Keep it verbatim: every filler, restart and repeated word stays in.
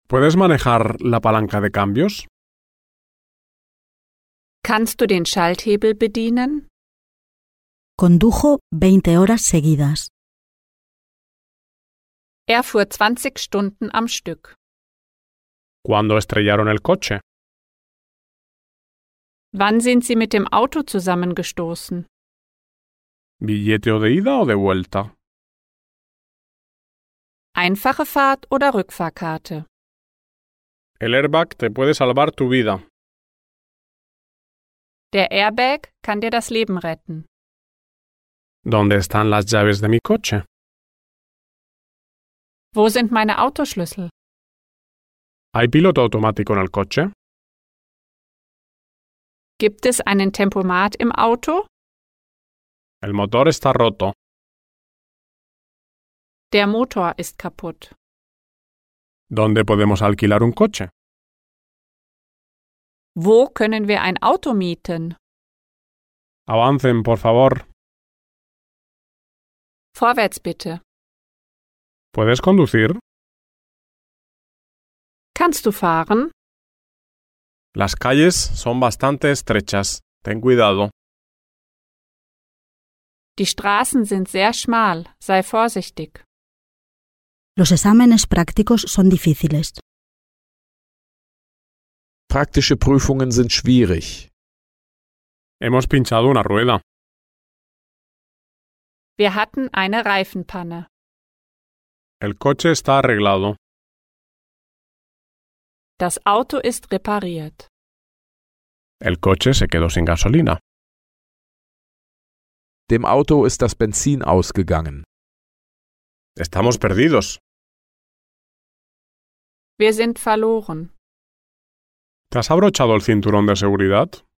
¿Puedes manejar la palanca de cambios? Kannst du den Schalthebel bedienen? Condujo veinte horas seguidas. Er fuhr zwanzig Stunden am Stück. ¿Cuándo estrellaron el coche? Wann sind Sie mit dem Auto zusammengestoßen? ¿Billete o de ida o de vuelta? Einfache Fahrt oder Rückfahrkarte? El airbag te puede salvar tu vida. Der Airbag kann dir das Leben retten. ¿Dónde están las llaves de mi coche? Wo sind meine Autoschlüssel? ¿Hay piloto automático en el coche? Gibt es einen Tempomat im Auto? El motor está roto. Der Motor ist kaputt. ¿Dónde podemos alquilar un coche? Wo können wir ein Auto mieten? Avancen, por favor. Vorwärts bitte. ¿Puedes conducir? Kannst du fahren? Las calles son bastante estrechas. Ten cuidado. Die Straßen sind sehr schmal. Sei vorsichtig. Los exámenes prácticos son difíciles. Praktische Prüfungen sind schwierig. Hemos pinchado una rueda. Wir hatten eine Reifenpanne. El coche está arreglado. Das Auto ist repariert. El coche se quedó sin gasolina. Dem Auto ist das Benzin ausgegangen. Estamos perdidos. Wir sind verloren. ¿Te has abrochado el cinturón de seguridad?